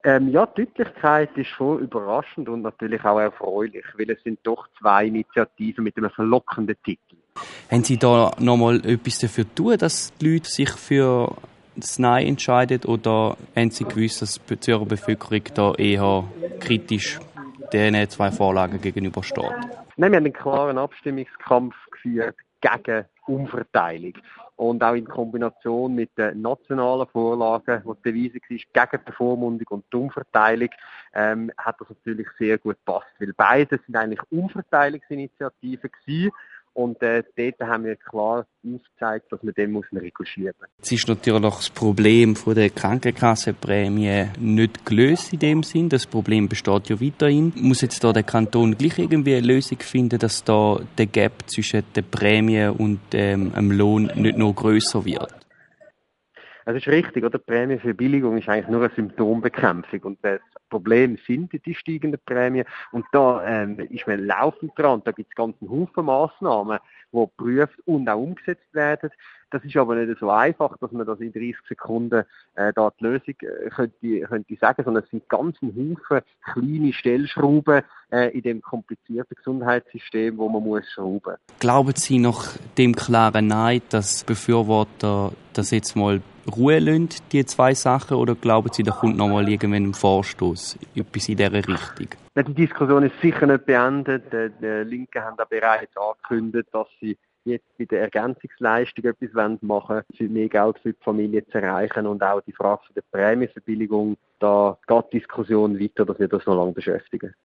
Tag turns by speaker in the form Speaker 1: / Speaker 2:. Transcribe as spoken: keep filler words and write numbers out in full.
Speaker 1: Ähm, ja, die Deutlichkeit ist schon überraschend und natürlich auch erfreulich, weil es sind doch zwei Initiativen mit einem verlockenden Titel.
Speaker 2: Haben Sie da nochmal etwas dafür tun, dass die Leute sich für das Nein entscheiden, oder haben Sie gewusst, dass die Zürcher Bevölkerung da eher kritisch diesen zwei Vorlagen gegenübersteht?
Speaker 1: Nein, wir haben einen klaren Abstimmungskampf geführt gegen Umverteilung. Und auch in Kombination mit den nationalen Vorlagen, wo die Devise war, gegen die Bevormundung und die Umverteilung, ähm, hat das natürlich sehr gut gepasst. Weil beide sind eigentlich Umverteilungsinitiativen gewesen. Und äh, dort haben wir klar aufgezeigt, dass man dem muss einen Riegel schieben muss.
Speaker 2: Es ist natürlich das Problem von der Krankenkassenprämie nicht gelöst in dem Sinn. Das Problem besteht ja weiterhin. Muss jetzt da der Kanton gleich irgendwie eine Lösung finden, dass da der Gap zwischen der Prämie und ähm, dem Lohn nicht noch grösser wird?
Speaker 1: Es ist richtig, oder? Die Prämienverbilligung ist eigentlich nur eine Symptombekämpfung. Und das Problem sind die steigenden Prämien. Und da ähm, ist man laufend dran. Da gibt es ganz einen Haufen Massnahmen, die geprüft und auch umgesetzt werden. Das ist aber nicht so einfach, dass man das in dreißig Sekunden äh, da die Lösung äh, könnte, könnte sagen, sondern es sind ganz ein Haufen kleine Stellschrauben äh, in dem komplizierten Gesundheitssystem, wo man muss schrauben.
Speaker 2: Glauben Sie nach dem klaren Nein, dass Befürworter das jetzt mal Ruhe lassen, die zwei Sachen, oder glauben Sie, da kommt noch mal irgendwann ein Vorstoß, etwas in dieser Richtung?
Speaker 1: Die Diskussion ist sicher nicht beendet. Die Linken haben da bereits angekündigt, dass sie jetzt bei der Ergänzungsleistung etwas machen wollen, für mehr Geld für die Familie zu erreichen, und auch die Frage der Prämienverbilligung. Da geht die Diskussion weiter, dass wir das noch lange beschäftigen.